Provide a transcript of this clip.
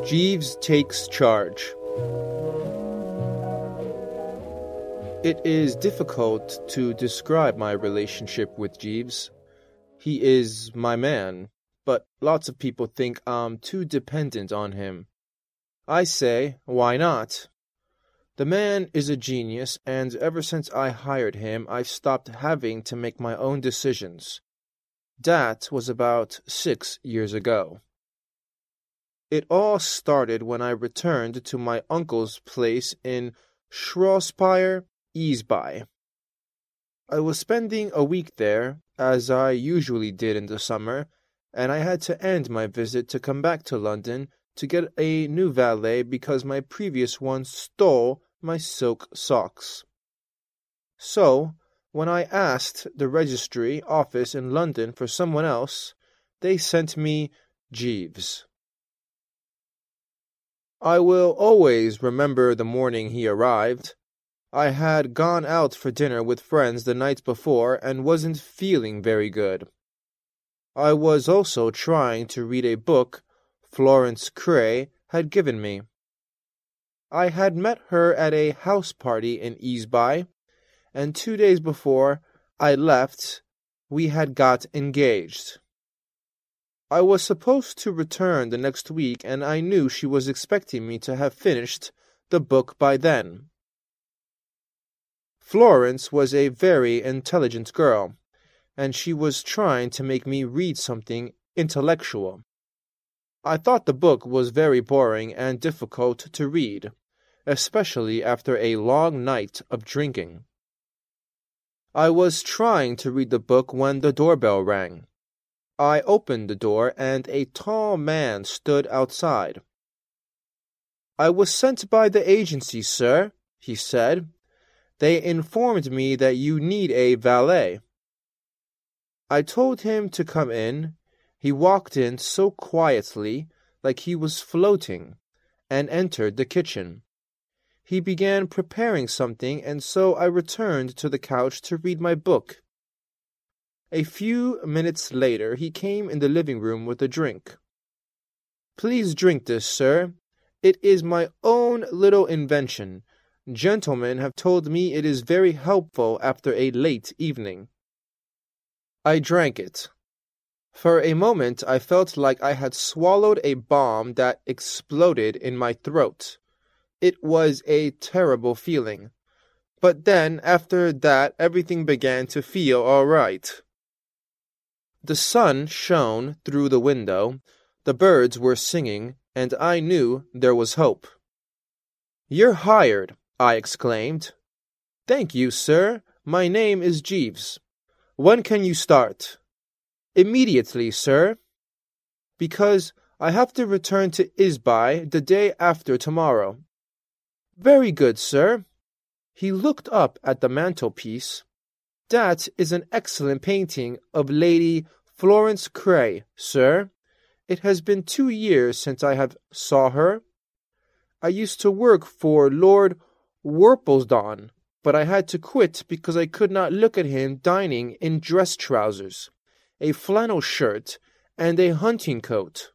Jeeves takes charge. It is difficult to describe my relationship with Jeeves. He is my man, but lots of people think I'm too dependent on him. I say, why not? The man is a genius, and ever since I hired him, I've stopped having to make my own decisions. That was about 6 years ago. It all started when I returned to my uncle's place in Shropshire, Easby. I was spending a week there, as I usually did in the summer, and I had to end my visit to come back to London to get a new valet because my previous one stole my silk socks. So, when I asked the registry office in London for someone else, they sent me Jeeves. I will always remember the morning he arrived. I had gone out for dinner with friends the night before and wasn't feeling very good. I was also trying to read a book Florence Craye had given me. I had met her at a house party in Easby, and 2 days before I left, we had got engaged. I was supposed to return the next week, and I knew she was expecting me to have finished the book by then. Florence was a very intelligent girl, and she was trying to make me read something intellectual. I thought the book was very boring and difficult to read, especially after a long night of drinking. I was trying to read the book when the doorbell rang. I opened the door, and a tall man stood outside. "I was sent by the agency, sir," he said. "They informed me that you need a valet." I told him to come in. He walked in so quietly, like he was floating, and entered the kitchen. He began preparing something, and so I returned to the couch to read my book. A few minutes later, he came in the living room with a drink. "Please drink this, sir. It is my own little invention. Gentlemen have told me it is very helpful after a late evening." I drank it. For a moment I felt like I had swallowed a bomb that exploded in my throat. It was a terrible feeling. But then, after that, everything began to feel all right. The sun shone through the window, the birds were singing, and I knew there was hope. "You're hired," I exclaimed. "Thank you, sir. My name is Jeeves. When can you start?" "Immediately, sir." "Because I have to return to Easby the day after tomorrow." "Very good, sir." He looked up at the mantelpiece. "That is an excellent painting of Lady Florence Craye, sir. It has been 2 years since I have saw her. I used to work for Lord Worplesdon, but I had to quit because I could not look at him dining in dress trousers, a flannel shirt, and a hunting coat.